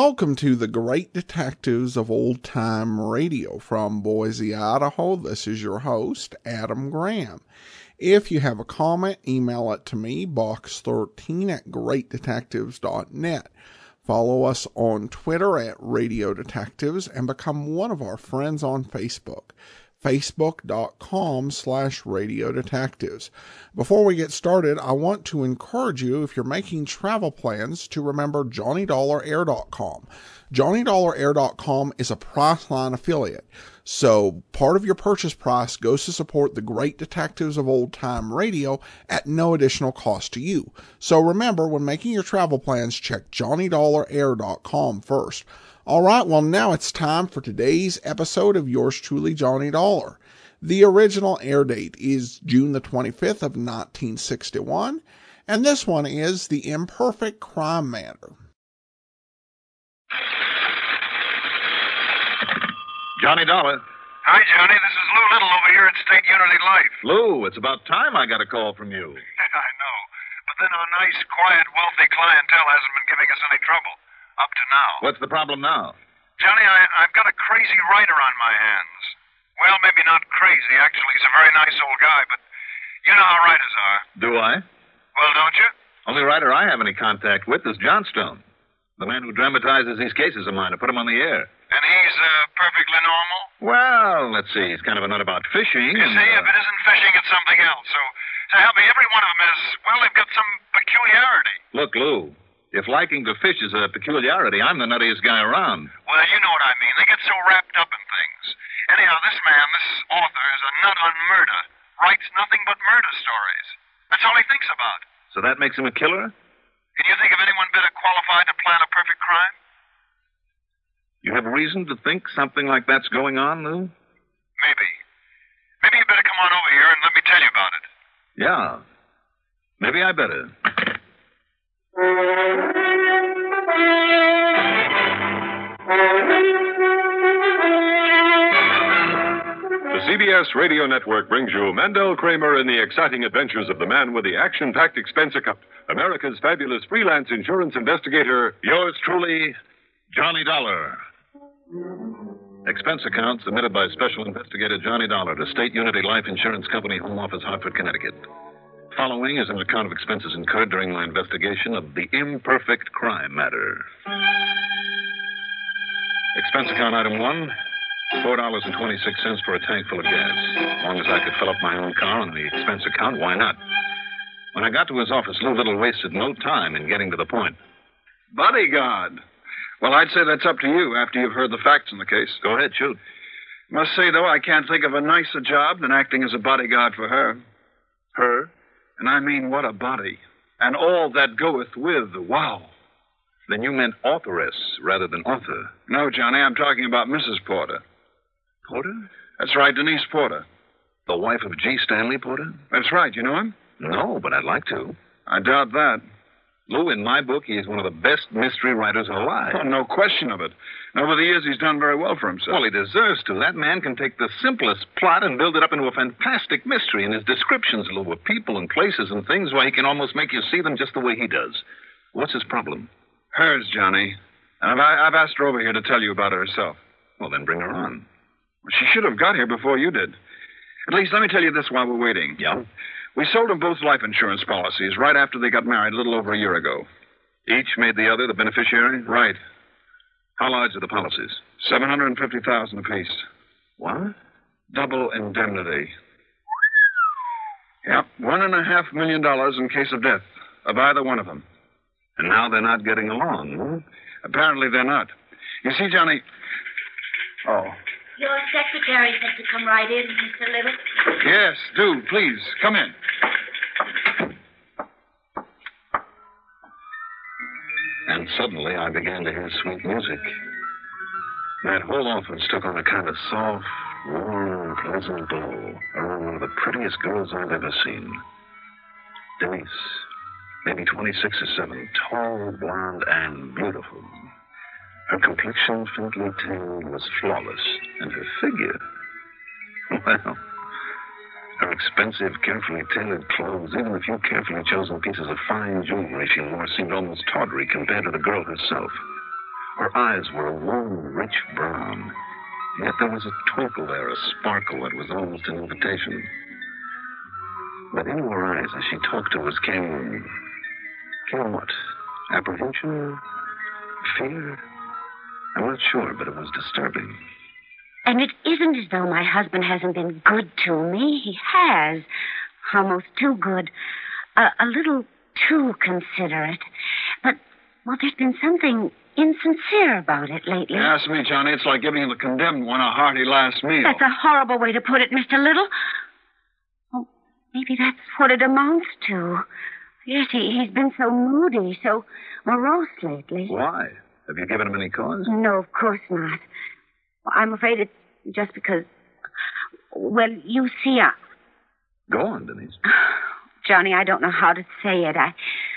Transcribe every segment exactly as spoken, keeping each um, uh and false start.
Welcome to the Great Detectives of Old Time Radio from Boise, Idaho. This is your host, Adam Graham. If you have a comment, email it to me, box thirteen at great detectives dot net. Follow us on Twitter at Radio Detectives and become one of our friends on Facebook. Facebook.com slash Radio Detectives. Before we get started, I want to encourage you, if you're making travel plans, to remember Johnny Dollar Air dot com. Johnny Dollar Air dot com is a Priceline affiliate, so part of your purchase price goes to support the Great Detectives of Old Time Radio at no additional cost to you. So remember, when making your travel plans, check Johnny Dollar Air dot com first. All right, well, now it's time for today's episode of yours truly, Johnny Dollar. The original air date is June the twenty-fifth of nineteen sixty-one, and this one is The Imperfect Crime Matter. Johnny Dollar. Hi, Johnny. This is Lou Little over here at State Unity Life. Lou, it's about time I got a call from you. I know. But then our nice, quiet, wealthy clientele hasn't been giving us any trouble. Up to now. What's the problem now? Johnny, I, I've got a crazy writer on my hands. Well, maybe not crazy. Actually, he's a very nice old guy, but you know how writers are. Do I? Well, don't you? Only writer I have any contact with is Johnstone, the man who dramatizes these cases of mine to put them on the air. And he's uh, perfectly normal? Well, let's see. He's kind of a nut about fishing. You and, see, uh... if it isn't fishing, it's something else. So, so help me, every one of them is, well, they've got some peculiarity. Look, Lou. If liking to fish is a peculiarity, I'm the nuttiest guy around. Well, you know what I mean. They get so wrapped up in things. Anyhow, this man, this author, is a nut on murder. Writes nothing but murder stories. That's all he thinks about. So that makes him a killer? Can you think of anyone better qualified to plan a perfect crime? You have reason to think something like that's going on, Lou? Maybe. Maybe you better come on over here and let me tell you about it. Yeah. Maybe I better. The C B S Radio Network brings you Mendel Kramer in the exciting adventures of the man with the action-packed expense account, America's fabulous freelance insurance investigator, Yours truly, Johnny Dollar. Expense account submitted by Special Investigator Johnny Dollar to State Unity Life Insurance Company, Home Office, Hartford, Connecticut. Following is an account of expenses incurred during my investigation of the imperfect crime matter. Expense account item one, four dollars and twenty-six cents for a tank full of gas. As long as I could fill up my own car on the expense account, why not? When I got to his office, Lou Little wasted no time in getting to the point. Bodyguard. Well, I'd say that's up to you after you've heard the facts in the case. Go ahead, shoot. Must say, though, I can't think of a nicer job than acting as a bodyguard for her. Her? And I mean, what a body. And all that goeth with, wow. Then you meant authoress rather than author. No, Johnny, I'm talking about Missus Porter. Porter? That's right, Denise Porter. The wife of G. Stanley Porter? That's right, you know him? No, but I'd like to. I doubt that. Lou, in my book, he's one of the best mystery writers alive. Oh, no question of it. And over the years, he's done very well for himself. Well, he deserves to. That man can take the simplest plot and build it up into a fantastic mystery. And his descriptions, Lou, of people and places and things, why, he can almost make you see them just the way he does. What's his problem? Hers, Johnny. And I've, I've asked her over here to tell you about her herself. Well, then bring her on. She should have got here before you did. At least, let me tell you this while we're waiting. Yeah? We sold them both life insurance policies right after they got married a little over a year ago. Each made the other the beneficiary? Right. How large are the policies? seven hundred fifty thousand dollars apiece. What? Double indemnity. Yep, one and a half million dollars in case of death of either one of them. And now they're not getting along, huh? Apparently they're not. You see, Johnny... Oh. Your secretary said to come right in, Mister Little. Yes, do, please. Come in. And suddenly I began to hear sweet music. That whole office took on a kind of soft, warm, pleasant glow around one of the prettiest girls I've ever seen. Denise, maybe twenty-six or seven, tall, blonde, and beautiful. Her complexion, faintly tanned, was flawless, and her figure, well, her expensive, carefully tailored clothes, even a few carefully chosen pieces of fine jewelry she wore, seemed almost tawdry compared to the girl herself. Her eyes were a warm, rich brown. Yet there was a twinkle there, a sparkle that was almost an invitation. But in her eyes, as she talked to us, came... came what? Apprehension? Fear? I'm not sure, but it was disturbing. And it isn't as though my husband hasn't been good to me. He has. Almost too good. A, a little too considerate. But, well, there's been something insincere about it lately. Ask me, Johnny. It's like giving the condemned one a hearty last meal. That's a horrible way to put it, Mister Little. Oh, maybe that's what it amounts to. Yes, he, he's been so moody, so morose lately. Why? Have you given him any cause? No, of course not. I'm afraid it's just because... Well, you see, I... Go on, Denise. Johnny, I don't know how to say it. I,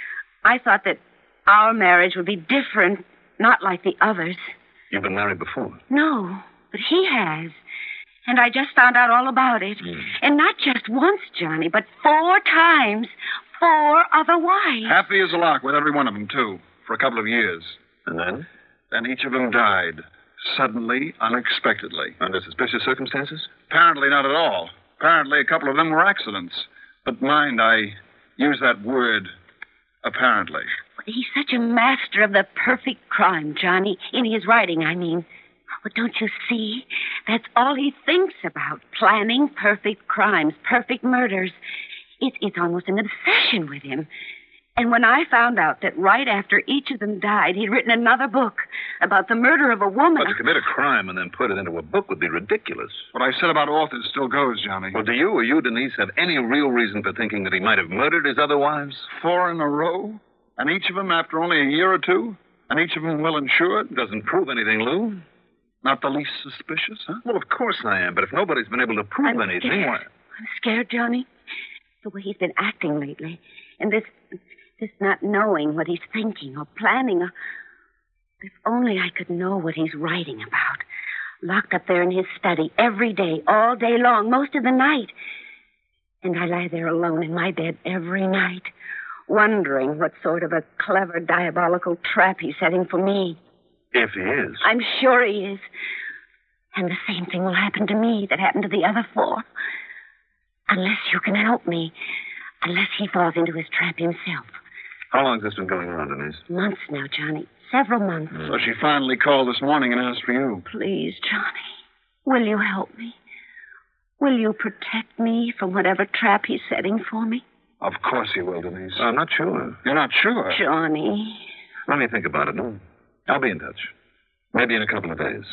I thought that our marriage would be different, not like the others. You've been married before? No, but he has. And I just found out all about it. Mm. And not just once, Johnny, but four times. Four other wives. Happy as a lark with every one of them, too, for a couple of years. And then? Then each of them died. Suddenly, unexpectedly. Under suspicious circumstances? Apparently not at all. Apparently a couple of them were accidents. But mind, I use that word, apparently. He's such a master of the perfect crime, Johnny. In his writing, I mean. But don't you see? That's all he thinks about. Planning perfect crimes, perfect murders. It's, it's almost an obsession with him. And when I found out that right after each of them died, he'd written another book about the murder of a woman... But to commit a crime and then put it into a book would be ridiculous. What I said about authors still goes, Johnny. Well, do you or you, Denise, have any real reason for thinking that he might have murdered his other wives? Four in a row? And each of them after only a year or two? And each of them well insured? Doesn't prove anything, Lou. Not the least suspicious, huh? Well, of course I am, but if nobody's been able to prove I'm anything... scared. Why... I'm scared, Johnny. The way he's been acting lately. And this... this not knowing what he's thinking or planning. Or... If only I could know what he's writing about. Locked up there in his study every day, all day long, most of the night. And I lie there alone in my bed every night, wondering what sort of a clever, diabolical trap he's setting for me. If he is. I'm sure he is. And the same thing will happen to me that happened to the other four. Unless you can help me. Unless he falls into his trap himself. How long has this been going on, Denise? Months now, Johnny. Several months. So she finally called this morning and asked for you. Please, Johnny. Will you help me? Will you protect me from whatever trap he's setting for me? Of course he will, Denise. I'm not sure. You're not sure? Johnny. Let me think about it, no? I'll be in touch. Maybe in a couple of days.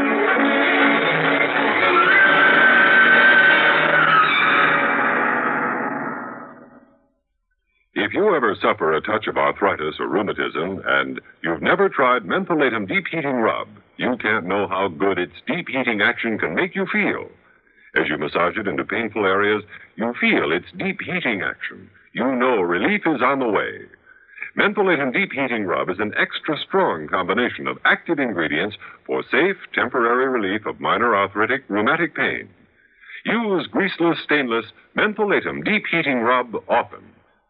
If you ever suffer a touch of arthritis or rheumatism and you've never tried Mentholatum Deep Heating Rub, you can't know how good its deep heating action can make you feel. As you massage it into painful areas, you feel its deep heating action. You know relief is on the way. Mentholatum Deep Heating Rub is an extra strong combination of active ingredients for safe, temporary relief of minor arthritic, rheumatic pain. Use greaseless, stainless Mentholatum Deep Heating Rub often.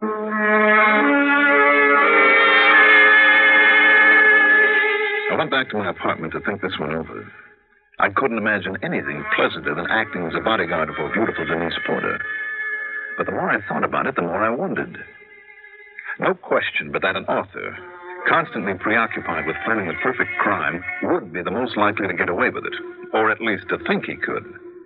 I went back to my apartment to think this one over. I couldn't imagine anything pleasanter than acting as a bodyguard for beautiful Denise Porter. But the more I thought about it, the more I wondered. No question but that an author, constantly preoccupied with planning the perfect crime, would be the most likely to get away with it, or at least to think he could.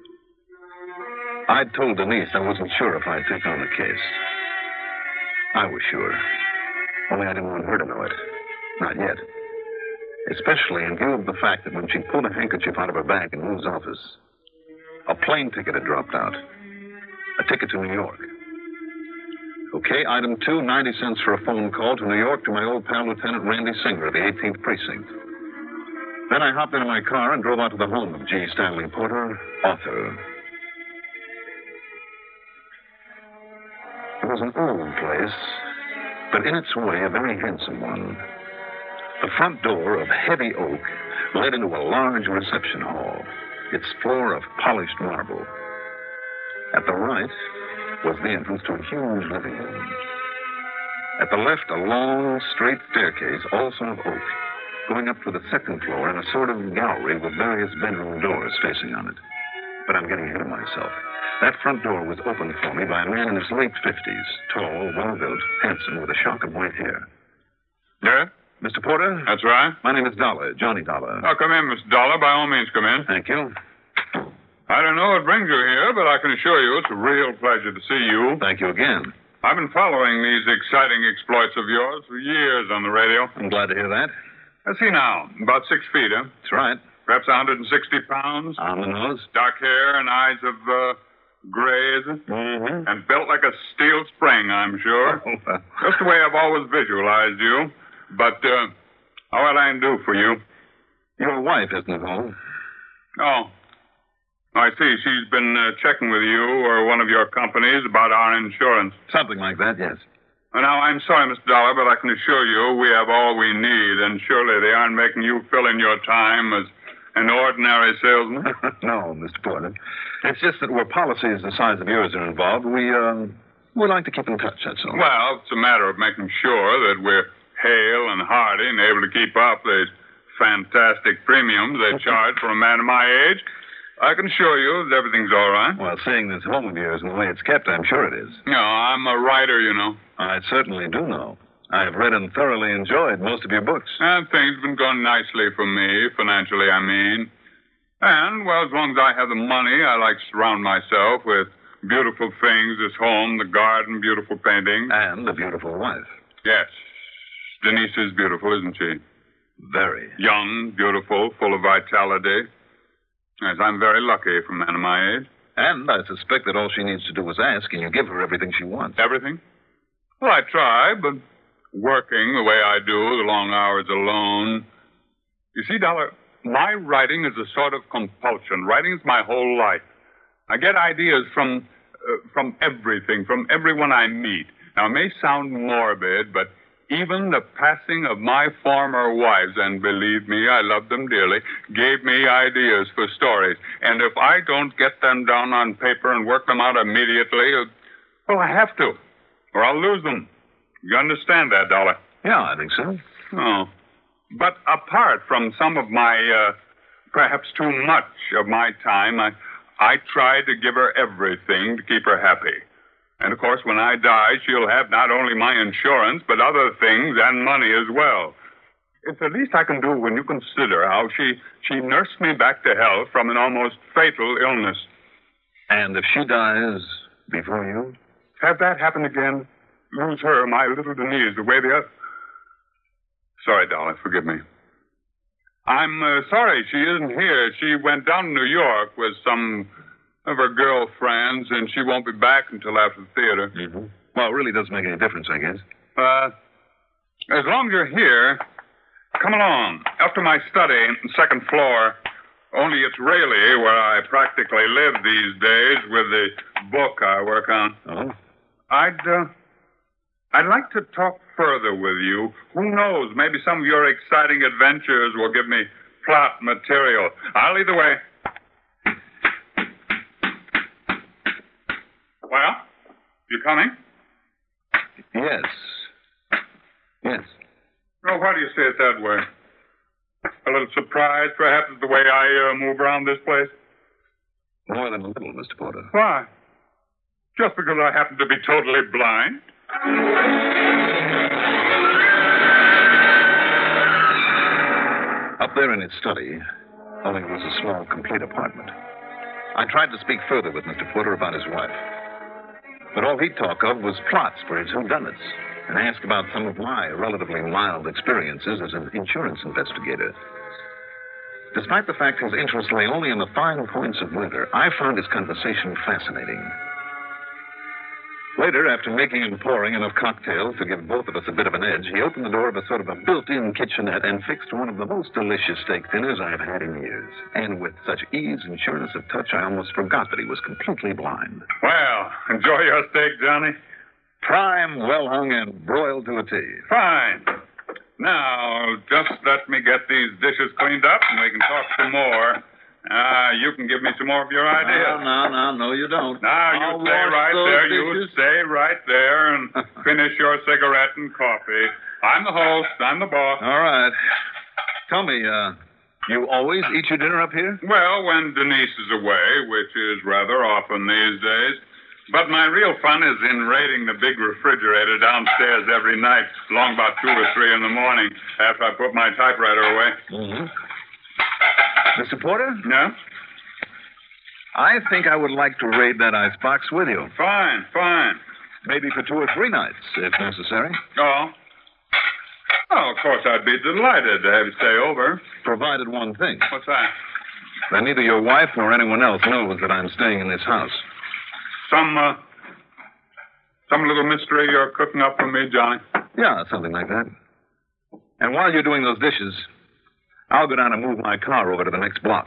I'd told Denise I wasn't sure if I'd take on the case. I was sure, only I didn't want her to know it. Not yet. Especially in view of the fact that when she pulled a handkerchief out of her bag in Lou's office, a plane ticket had dropped out. A ticket to New York. Okay, item two, ninety cents for a phone call to New York to my old pal, Lieutenant Randy Singer of the eighteenth Precinct. Then I hopped into my car and drove out to the home of G. Stanley Porter, author. It was an old place, but in its way, a very handsome one. The front door of heavy oak led into a large reception hall, its floor of polished marble. At the right was the entrance to a huge living room. At the left, a long, straight staircase, also of oak, going up to the second floor in a sort of gallery with various bedroom doors facing on it. But I'm getting ahead of myself. That front door was opened for me by a man in his late fifties, tall, well-built, handsome, with a shock of white hair. Yeah? Mister Porter? That's right. My name is Dollar, Johnny Dollar. Oh, come in, Mister Dollar. By all means, come in. Thank you. I don't know what brings you here, but I can assure you it's a real pleasure to see you. Thank you again. I've been following these exciting exploits of yours for years on the radio. I'm glad to hear that. Let's see now. About six feet, huh? That's right. Perhaps one hundred sixty pounds. On the nose. Dark hair and eyes of uh, gray, is it? Mm-hmm. And built like a steel spring, I'm sure. Oh, uh, Just the way I've always visualized you. But, uh, what I can do for you? Your wife isn't at home. Oh. I see. She's been uh, checking with you or one of your companies about our insurance. Something like that, yes. Well, now, I'm sorry, Mister Dollar, but I can assure you we have all we need, and surely they aren't making you fill in your time as an ordinary salesman. No, Mister Porter. It's just that where policies the size of yours are involved, we, uh, we like to keep in touch, that's all. Well, it's a matter of making sure that we're hale and hearty and able to keep up these fantastic premiums they charge for a man of my age. I can assure you that everything's all right. Well, seeing this home of yours and the way it's kept, I'm sure it is. No, I'm a writer, you know. I certainly do know. I've read and thoroughly enjoyed most of your books. And things have been going nicely for me, financially, I mean. And, well, as long as I have the money, I like to surround myself with beautiful things, this home, the garden, beautiful paintings. And a beautiful wife. Yes. Denise is beautiful, isn't she? Very. Young, beautiful, full of vitality. Yes, I'm very lucky for a man of my age. And I suspect that all she needs to do is ask, and you give her everything she wants. Everything? Well, I try, but working the way I do, the long hours alone. You see, Dollar, my writing is a sort of compulsion. Writing is my whole life. I get ideas from uh, from everything, from everyone I meet. Now, it may sound morbid, but even the passing of my former wives, and believe me, I love them dearly, gave me ideas for stories. And if I don't get them down on paper and work them out immediately, uh, well, I have to, or I'll lose them. You understand that, Dollar? Yeah, I think so. Oh. But apart from some of my, uh, perhaps too much of my time, I, I try to give her everything to keep her happy. And, of course, when I die, she'll have not only my insurance, but other things and money as well. It's the least I can do when you consider how she, she nursed me back to health from an almost fatal illness. And if she dies before you? Have that happen again? Lose her, my little Denise, the way the other... Sorry, darling, forgive me. I'm uh, sorry she isn't here. She went down to New York with some of her girlfriends, and she won't be back until after the theater. Mm-hmm. Well, it really doesn't make any difference, I guess. Uh, as long as you're here, come along. Up to my study, second floor. Only it's really where I practically live these days with the book I work on. Oh? I'd, uh, I'd like to talk further with you. Who knows? Maybe some of your exciting adventures will give me plot material. I'll lead the way. Well, you coming? Yes. Yes. Oh, why do you say it that way? A little surprised, perhaps, at the way I uh, move around this place? More than a little, Mister Porter. Why? Just because I happen to be totally blind? Up there in his study, only it was a small, complete apartment. I tried to speak further with Mister Porter about his wife. But all he'd talk of was plots for his whodunits, and ask about some of my relatively mild experiences as an insurance investigator. Despite the fact his interest lay only in the fine points of weather, I found his conversation fascinating. Later, after making and pouring enough cocktails to give both of us a bit of an edge, he opened the door of a sort of a built-in kitchenette and fixed one of the most delicious steak dinners I've had in years. And with such ease and sureness of touch, I almost forgot that he was completely blind. Well, enjoy your steak, Johnny. Prime, well hung, and broiled to a T. Fine. Now, just let me get these dishes cleaned up, and we can talk some more. Ah, uh, you can give me some more of your ideas. No, no, no, no, you don't. Now, you I'll stay right there. Dishes. You stay right there and finish your cigarette and coffee. I'm the host. I'm the boss. All right. Tell me, uh, you always eat your dinner up here? Well, when Denise is away, which is rather often these days. But my real fun is in raiding the big refrigerator downstairs every night, long about two or three in the morning, after I put my typewriter away. Mm-hmm. Mister Porter? Yeah? I think I would like to raid that icebox with you. Fine, fine. Maybe for two or three nights, if necessary. Oh? Oh, of course, I'd be delighted to have you stay over. Provided one thing. What's that? That neither your wife nor anyone else knows that I'm staying in this house. Some, uh, some little mystery you're cooking up for me, Johnny? Yeah, something like that. And while you're doing those dishes, I'll go down and move my car over to the next block.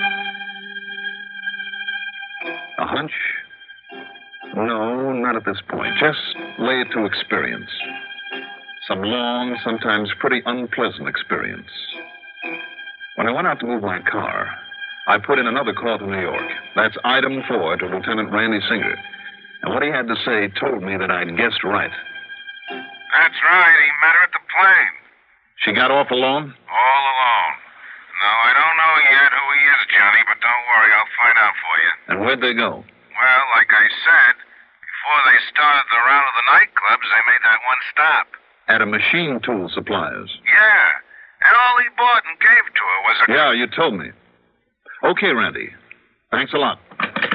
A hunch? No, not at this point. Just lay it to experience. Some long, sometimes pretty unpleasant experience. When I went out to move my car, I put in another call to New York. That's item four to Lieutenant Randy Singer. And what he had to say told me that I'd guessed right. That's right. He met her at the plane. She got off alone? All alone. No, I don't know yet who he is, Johnny, but don't worry. I'll find out for you. And where'd they go? Well, like I said, before they started the round of the nightclubs, they made that one stop. At a machine tool supplier's. Yeah. And all he bought and gave to her was a... Yeah, you told me. Okay, Randy. Thanks a lot.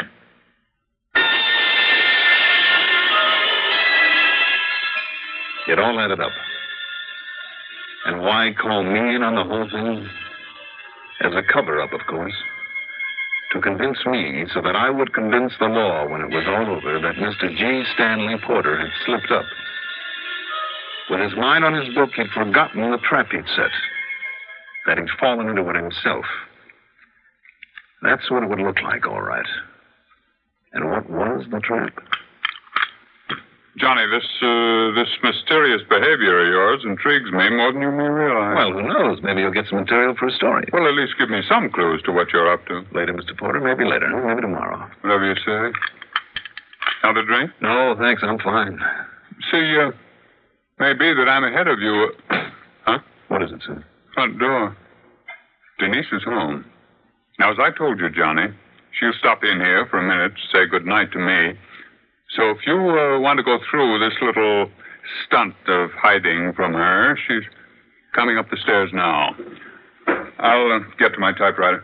It all added up. And why call me in on the whole thing? As a cover-up, of course. To convince me so that I would convince the law when it was all over that Mister G. Stanley Porter had slipped up. With his mind on his book, he'd forgotten the trap he'd set. That he'd fallen into it himself. That's what it would look like, all right. And what was the trap? Johnny, this, uh, this mysterious behavior of yours intrigues me more than you may realize. Well, who knows? Maybe you'll get some material for a story. Well, at least give me some clues to what you're up to. Later, Mister Porter. Maybe later. Maybe tomorrow. Whatever you say. Another drink? No, thanks. I'm fine. See, uh, may be that I'm ahead of you. Uh, huh? What is it, sir? Front door. Denise is home. Now, as I told you, Johnny, she'll stop in here for a minute to say good night to me. So if you uh, want to go through this little stunt of hiding from her, she's coming up the stairs now. I'll uh, get to my typewriter.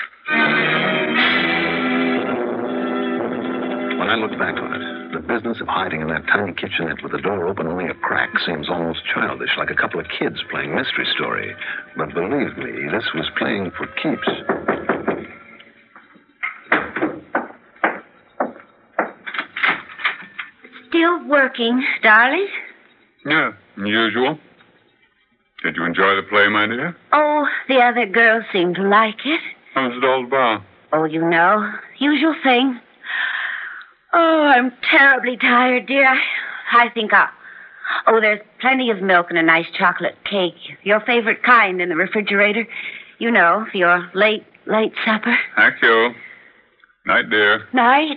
When I look back on it, the business of hiding in that tiny kitchenette with the door open only a crack seems almost childish, like a couple of kids playing mystery story. But believe me, this was playing for keeps. Still working, darling? Yeah, usual. Did you enjoy the play, my dear? Oh, the other girls seem to like it. How was it all about? Oh, you know, usual thing. Oh, I'm terribly tired, dear. I, I think I'll... Oh, there's plenty of milk and a nice chocolate cake. Your favorite kind in the refrigerator. You know, for your late, late supper. Thank you. Night, dear. Night.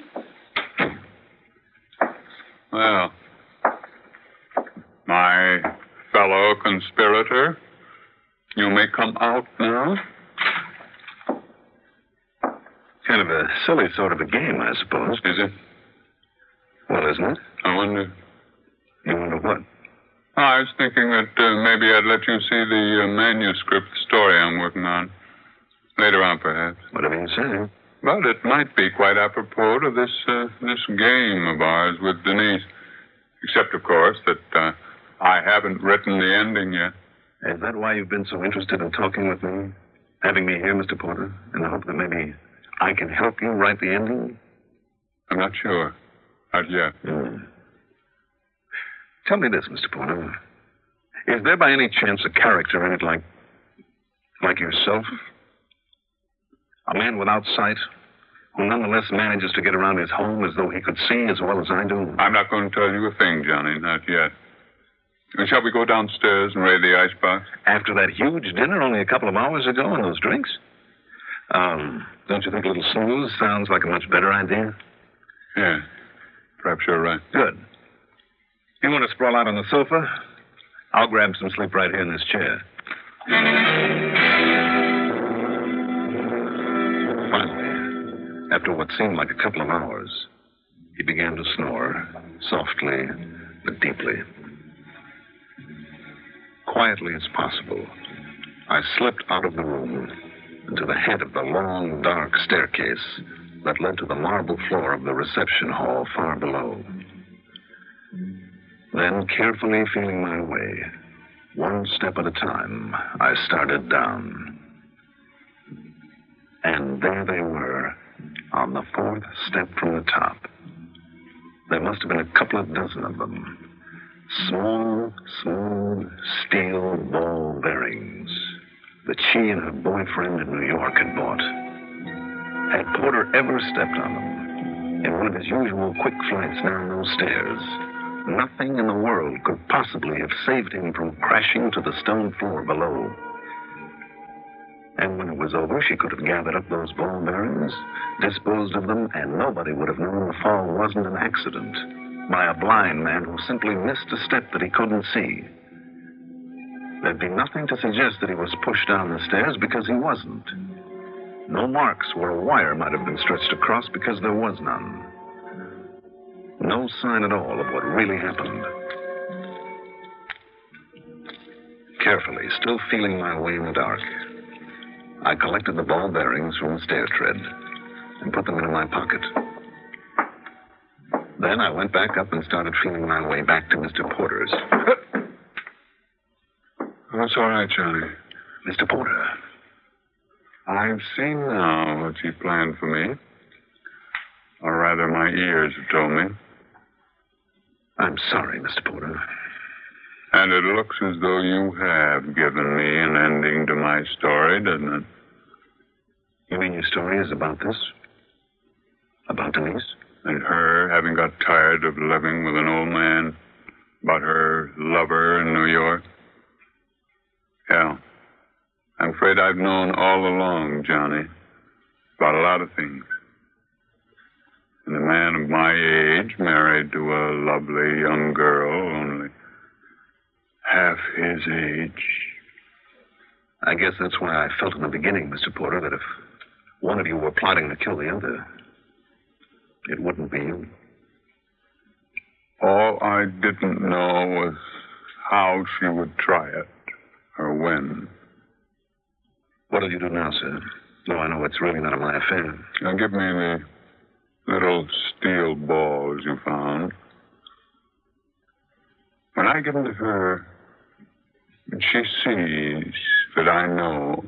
Well, my fellow conspirator, you may come out now. Kind of a silly sort of a game, I suppose. Is it? Well, isn't it? I wonder. You wonder what? I was thinking that uh, maybe I'd let you see the uh, manuscript story I'm working on. Later on, perhaps. Whatever you say. But it might be quite apropos to this uh, this game of ours with Denise. Except, of course, that uh, I haven't written the ending yet. Is that why you've been so interested in talking with me? Having me here, Mister Porter? In the hope that maybe I can help you write the ending? I'm not sure. Not yet. Mm. Tell me this, Mister Porter. Is there by any chance a character in it like... like yourself? A man without sight, who nonetheless manages to get around his home as though he could see as well as I do? I'm not going to tell you a thing, Johnny, not yet. And shall we go downstairs and raid the icebox? After that huge dinner only a couple of hours ago and those drinks? Um, don't you think a little snooze sounds like a much better idea? Yeah, perhaps you're right. Good. You want to sprawl out on the sofa? I'll grab some sleep right here in this chair. Finally, after what seemed like a couple of hours, he began to snore, softly but deeply. Quietly as possible, I slipped out of the room and to the head of the long, dark staircase that led to the marble floor of the reception hall far below. Then, carefully feeling my way, one step at a time, I started down. And there they were, on the fourth step from the top. There must have been a couple of dozen of them. Small, smooth, steel ball bearings that she and her boyfriend in New York had bought. Had Porter ever stepped on them in one of his usual quick flights down those stairs, nothing in the world could possibly have saved him from crashing to the stone floor below. And when it was over, she could have gathered up those ball bearings, disposed of them, and nobody would have known the fall wasn't an accident by a blind man who simply missed a step that he couldn't see. There'd be nothing to suggest that he was pushed down the stairs because he wasn't. No marks where a wire might have been stretched across because there was none. No sign at all of what really happened. Carefully, still feeling my way in the dark, I collected the ball bearings from the stair tread and put them in my pocket. Then I went back up and started feeling my way back to Mister Porter's. That's all right, Johnny. Mister Porter. I've seen now what you planned for me. Or rather, my ears have told me. I'm sorry, Mister Porter. And it looks as though you have given me an ending to my story, doesn't it? You mean your story is about this? About Denise? And her having got tired of living with an old man? About her lover in New York? Yeah. I'm afraid I've known all along, Johnny, about a lot of things. And a man of my age married to a lovely young girl, only half his age. I guess that's why I felt in the beginning, Mister Porter, that if one of you were plotting to kill the other, it wouldn't be you. All I didn't know was how she would try it, or when. What did you do now, sir? No, I know it's really none of my affair. Now, give me the little steel balls you found. When I give them to her, and she sees that I know,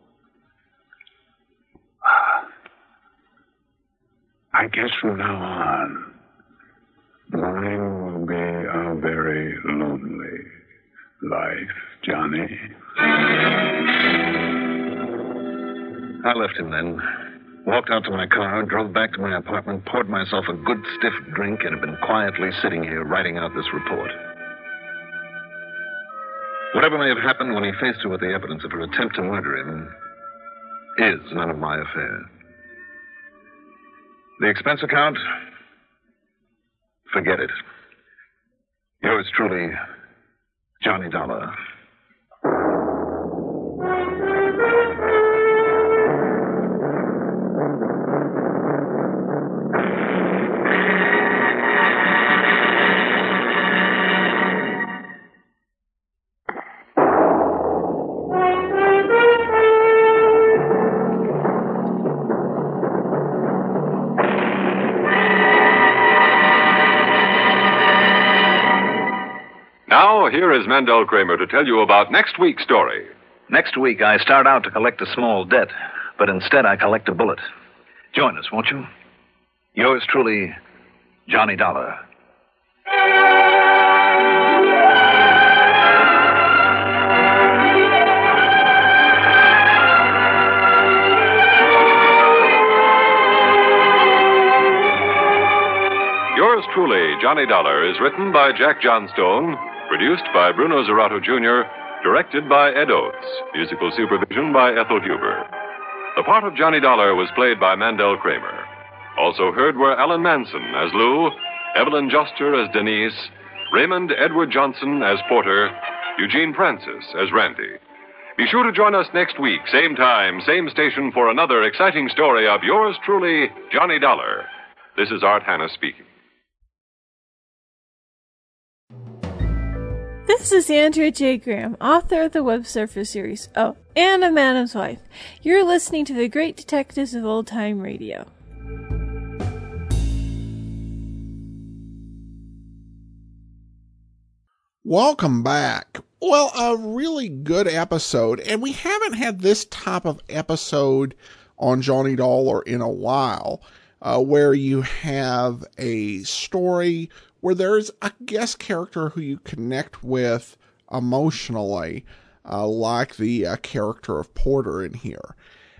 I guess from now on, mine will be a very lonely life, Johnny. I left him then, walked out to my car, drove back to my apartment, poured myself a good stiff drink, and have been quietly sitting here writing out this report. Whatever may have happened when he faced her with the evidence of her attempt to murder him is none of my affair. The expense account? Forget it. Yours truly, Johnny Dollar. Now, here is Mandel Kramer to tell you about next week's story. Next week, I start out to collect a small debt, but instead I collect a bullet. Join us, won't you? Yours truly, Johnny Dollar. Yours truly, Johnny Dollar, is written by Jack Johnstone, produced by Bruno Zerato Junior, directed by Ed Oates, musical supervision by Ethel Huber. The part of Johnny Dollar was played by Mandel Kramer. Also heard were Alan Manson as Lou, Evelyn Joster as Denise, Raymond Edward Johnson as Porter, Eugene Francis as Randy. Be sure to join us next week, same time, same station, for another exciting story of yours truly, Johnny Dollar. This is Art Hanna speaking. This is Andrea J. Graham, author of the Web Surfer series, oh, and a Madam's Wife. You're listening to The Great Detectives of Old Time Radio. Welcome back. Well, a really good episode, and we haven't had this type of episode on Johnny Dollar in a while, uh, where you have a story where there's a guest character who you connect with emotionally, uh, like the uh, character of Porter in here.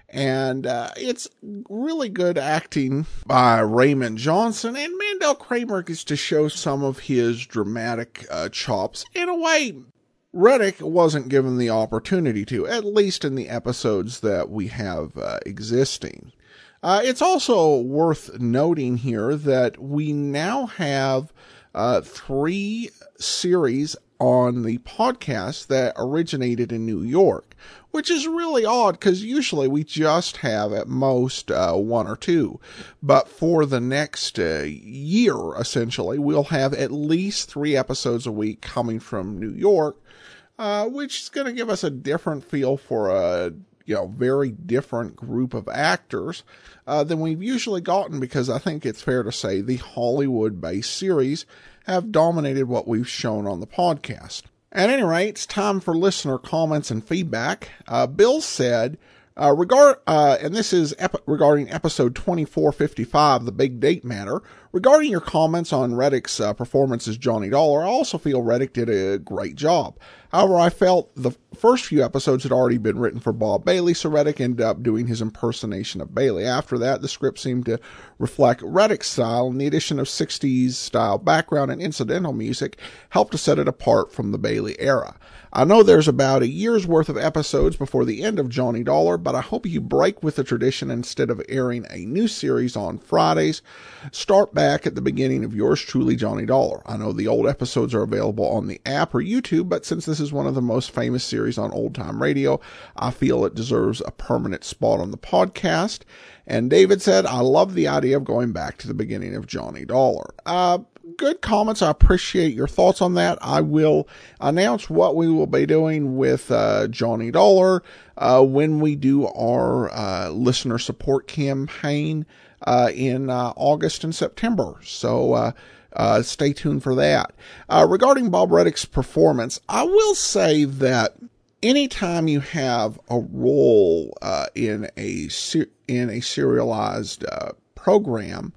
And uh, it's really good acting by Raymond Johnson, and Mandel Kramer gets to show some of his dramatic uh, chops in a way Reddick wasn't given the opportunity to, at least in the episodes that we have uh, existing. Uh, it's also worth noting here that we now have uh, three series on the podcast that originated in New York, which is really odd because usually we just have at most uh, one or two. But for the next uh, year, essentially, we'll have at least three episodes a week coming from New York, uh, which is going to give us a different feel for a you know very different group of actors uh, than we've usually gotten, because I think it's fair to say the Hollywood-based series have dominated what we've shown on the podcast. At any rate, it's time for listener comments and feedback. Uh, Bill said, uh, regard, uh, and this is ep- regarding episode twenty-four fifty-five, The Big Date Matter. Regarding your comments on Reddick's uh, performance as Johnny Dollar, I also feel Reddick did a great job. However, I felt the first few episodes had already been written for Bob Bailey, so Reddick ended up doing his impersonation of Bailey. After that, the script seemed to reflect Reddick's style, and the addition of sixties-style background and incidental music helped to set it apart from the Bailey era. I know there's about a year's worth of episodes before the end of Johnny Dollar, but I hope you break with the tradition. Instead of airing a new series on Fridays, start back at the beginning of yours truly, Johnny Dollar. I know the old episodes are available on the app or YouTube, but since this is one of the most famous series on old time radio, I feel it deserves a permanent spot on the podcast. And David said, I love the idea of going back to the beginning of Johnny Dollar. Uh, good comments. I appreciate your thoughts on that. I will announce what we will be doing with uh, Johnny Dollar uh, when we do our uh, listener support campaign uh, in uh, August and September. So uh, uh, stay tuned for that. Uh, regarding Bob Reddick's performance, I will say that anytime you have a role uh, in a ser- in a serialized uh, program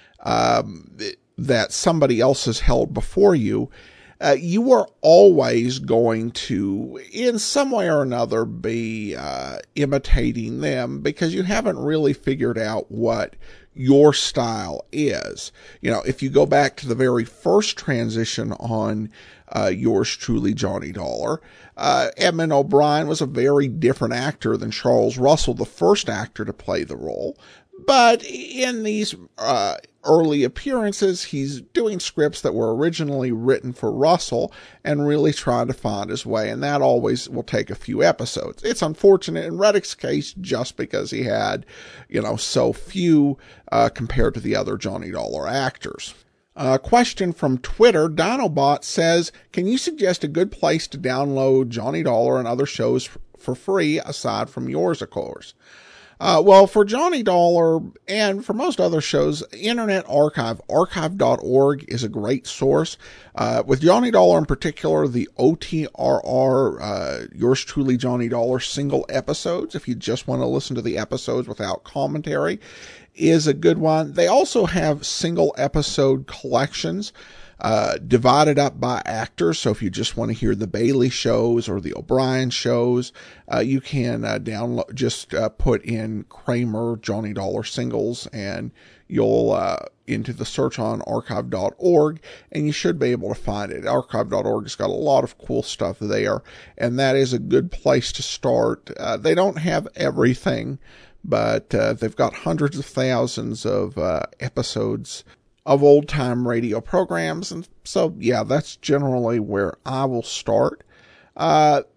um, that somebody else has held before you, uh, you are always going to, in some way or another, be uh, imitating them, because you haven't really figured out what your style is. You know, if you go back to the very first transition on uh, yours truly, Johnny Dollar, uh, Edmund O'Brien was a very different actor than Charles Russell, the first actor to play the role. But in these uh, early appearances, he's doing scripts that were originally written for Russell and really trying to find his way. And that always will take a few episodes. It's unfortunate in Reddick's case just because he had, you know, so few uh, compared to the other Johnny Dollar actors. A question from Twitter. Dinobot says, can you suggest a good place to download Johnny Dollar and other shows for free, aside from yours, of course? Uh, well, for Johnny Dollar and for most other shows, Internet Archive, archive dot org is a great source. Uh, with Johnny Dollar in particular, the O T R R, uh, yours truly, Johnny Dollar single episodes, if you just want to listen to the episodes without commentary, is a good one. They also have single episode collections, uh, divided up by actors. So if you just want to hear the Bailey shows or the O'Brien shows, uh, you can uh, download, just uh, put in Kramer Johnny Dollar singles, and you'll uh, into the search on archive dot org, and you should be able to find it. archive dot org has got a lot of cool stuff there, and that is a good place to start. Uh, they don't have everything, but uh, they've got hundreds of thousands of uh, episodes of old-time radio programs. And so, yeah, that's generally where I will start. Uh,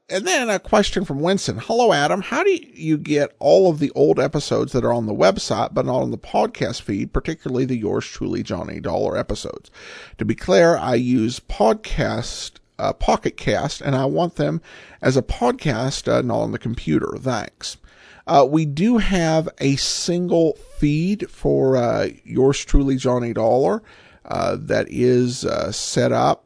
and then a question from Winston. Hello, Adam. How do you get all of the old episodes that are on the website but not on the podcast feed, particularly the Yours Truly Johnny Dollar episodes? To be clear, I use podcast, uh, Pocket Cast, and I want them as a podcast, uh, not on the computer. Thanks. Uh, we do have a single feed for uh, Yours Truly Johnny Dollar uh, that is uh, set up.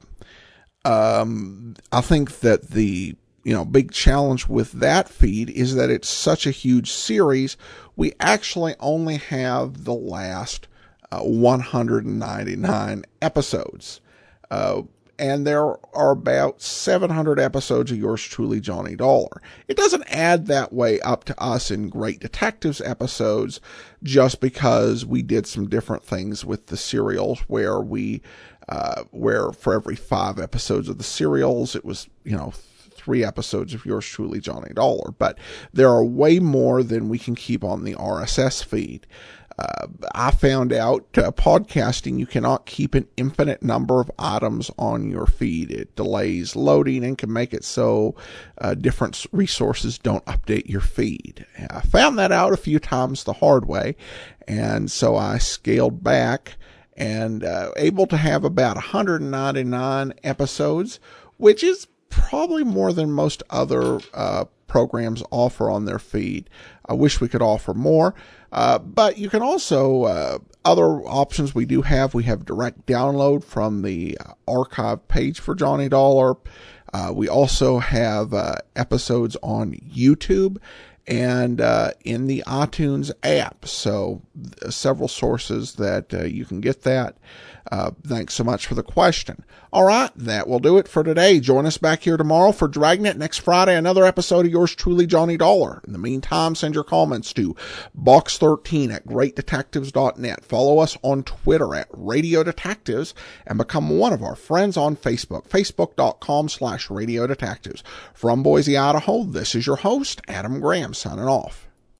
Um, I think that the, you know, big challenge with that feed is that it's such a huge series. We actually only have the last uh, one hundred ninety-nine episodes. Uh, and there are about seven hundred episodes of Yours Truly Johnny Dollar. It doesn't add that way up to us in Great Detectives episodes just because we did some different things with the serials where we Uh, where for every five episodes of the serials, it was, you know, three episodes of Yours Truly Johnny Dollar. But there are way more than we can keep on the R S S feed. Uh, I found out uh, podcasting, you cannot keep an infinite number of items on your feed. It delays loading and can make it so uh, different resources don't update your feed. I found that out a few times the hard way, and so I scaled back and uh, able to have about one hundred ninety-nine episodes, which is probably more than most other uh, programs offer on their feed. I wish we could offer more, uh, but you can also, uh, other options we do have, we have direct download from the archive page for Johnny Dollar. Uh, we also have uh, episodes on YouTube and uh, in the iTunes app. So uh, several sources that uh, you can get that. Uh, thanks so much for the question. All right, that will do it for today. Join us back here tomorrow for Dragnet. Next Friday, another episode of Yours Truly Johnny Dollar. In the meantime, send your comments to box thirteen at great detectives dot net. Follow us on Twitter at Radio Detectives and become one of our friends on Facebook, facebook.com slash Radio Detectives. From Boise, Idaho, this is your host, Adam Graham, signing off.